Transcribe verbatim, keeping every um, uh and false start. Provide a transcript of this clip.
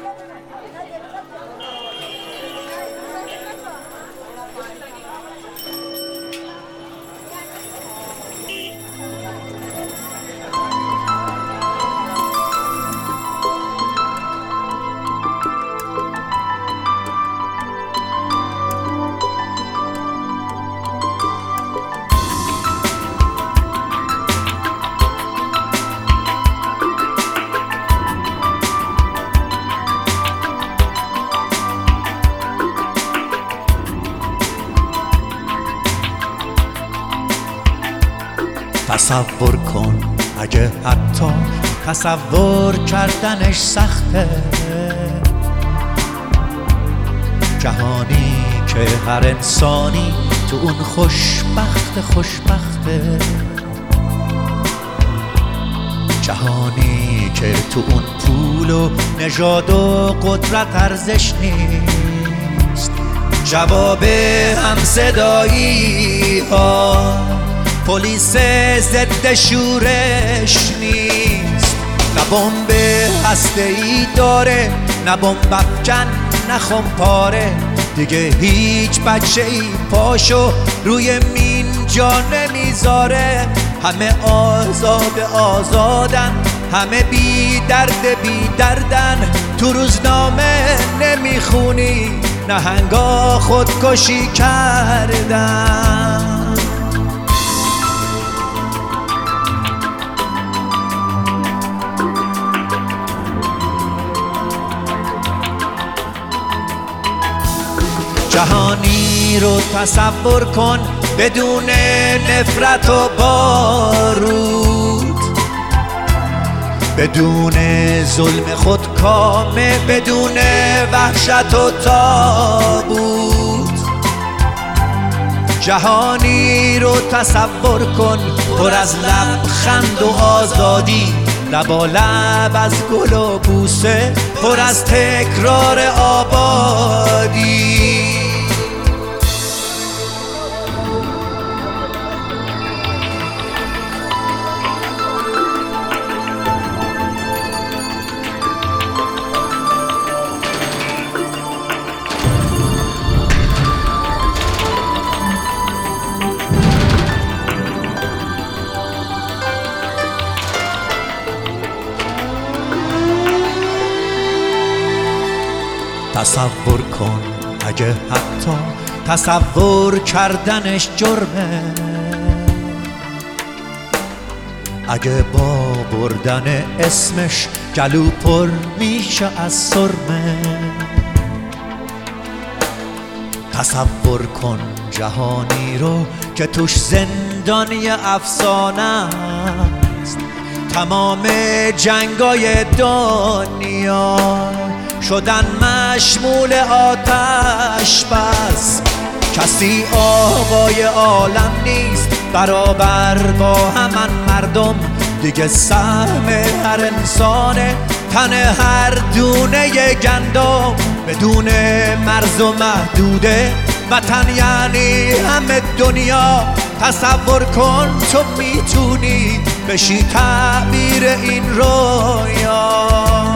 تصور کن اگه حتی تصور کردنش سخته، جهانی که هر انسانی تو اون خوشبخت خوشبخته، جهانی که تو اون پول و نژاد و قدرت ارزش نیست، جواب همصدایی ها پلیس ضد شورش نیست، نه بمب هسته‌ای داره، نه بمب افکن، نه خمپاره، دیگه هیچ بچه‌ای پاشو روی مین جا نمیذاره، همه آزاد آزادن، همه بی درد بی دردن، تو روزنامه نمیخونی نهنگا خودکشی کردن. جهانی رو تصور کن بدون نفرت و بارود، بدون ظلم خودکامه، بدون وحشت و تابوت. جهانی رو تصور کن پر از لبخند و آزادی، لبالب از گل و بوسه، پر از تکرار آبادی. تصور کن اگه حتی تصور کردنش جرمه، اگه با بردن اسمش گلو پر میشه از سرمه. تصور کن جهانی رو که توش زندان یه افسانه است، تمام جنگای دنیا شدن مشمول آتش بس، کسی آقای عالم نیست برابر با همان مردم، دیگه سهم هر انسانه تن هر دونه گندم، بدون مرز و محدوده وطن یعنی همه دنیا. تصور کن تو میتونی بشی تعبیر این رویا.